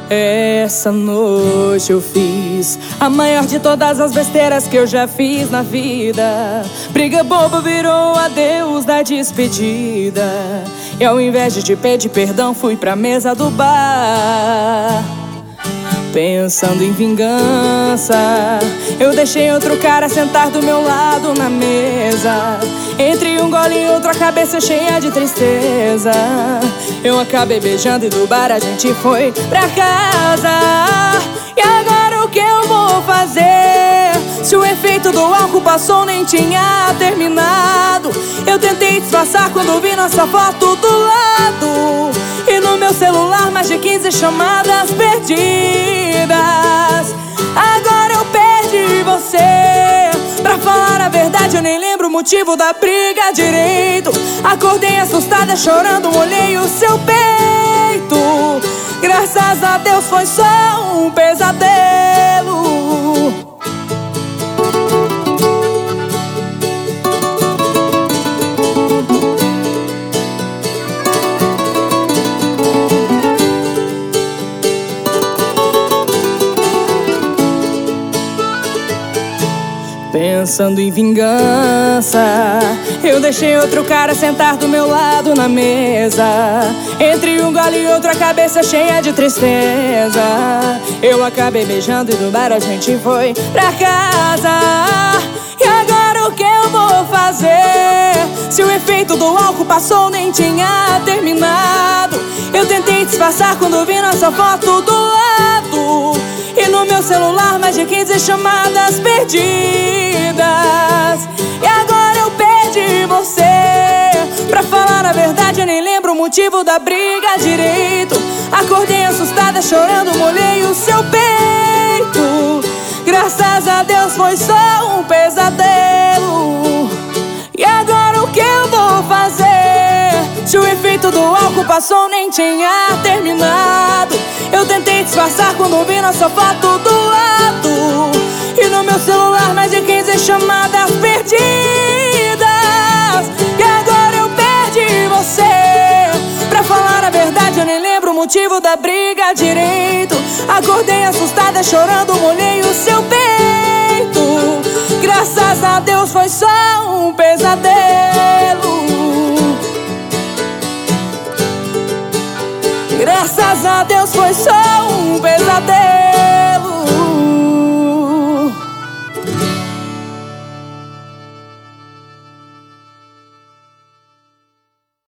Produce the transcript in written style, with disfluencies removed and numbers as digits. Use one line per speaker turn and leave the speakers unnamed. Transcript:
Essa noite eu fiz a maior de todas as besteiras que eu já fiz na vida. Briga boba virou adeus da despedida. E ao invés de te pedir perdão, fui pra mesa do bar. Pensando em vingança, eu deixei outro cara sentar do meu lado na mesa. Entre um gole e outro, a cabeça cheia de tristeza. Eu acabei beijando e do bar a gente foi pra casa. E agora o que eu vou fazer? Se o efeito do álcool passou, nem tinha terminado. Eu tentei disfarçar quando vi nossa foto do lado. E no meu celular mais de 15 chamadas perdidas. Agora eu perdi você. Pra falar a verdade eu nem lembro o motivo da briga direito. Acordei assustada chorando, molhei o seu peito. Graças a Deus foi só um pesadelo. Pensando em vingança, eu deixei outro cara sentar do meu lado na mesa. Entre um gole e outro, a cabeça cheia de tristeza. Eu acabei beijando e do bar a gente foi pra casa. E agora o que eu vou fazer? Se o efeito do álcool passou, nem tinha terminado. Eu tentei disfarçar quando vi nossa foto do lado. E no meu celular mais de 15 chamadas perdidas. E agora eu perdi você. Pra falar a verdade eu nem lembro o motivo da briga direito. Acordei assustada chorando, molhei o seu peito. Graças a Deus foi só um pesadelo. E agora o que eu vou fazer? Se o efeito do álcool passou, nem tinha terminado. Eu tentei disfarçar quando vi nossa foto do lado. E no meu celular mais de 15 chamadas perdidas. E agora eu perdi você. Pra falar a verdade eu nem lembro o motivo da briga direito. Acordei assustada chorando, molhei o seu peito. Graças a Deus foi só um pesadelo. Graças a Deus foi só um pesadelo.